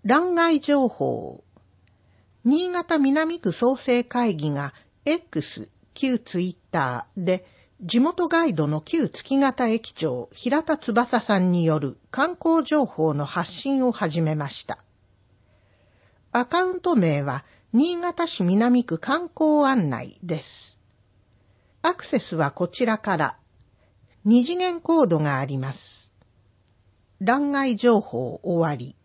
欄外情報。新潟南区創生会議が X 旧ツイッターで地元ガイドの旧月形駅長平田翼さんによる観光情報の発信を始めました。アカウント名は新潟市南区観光案内です。アクセスはこちらから2次元コードがあります。欄外情報終わり。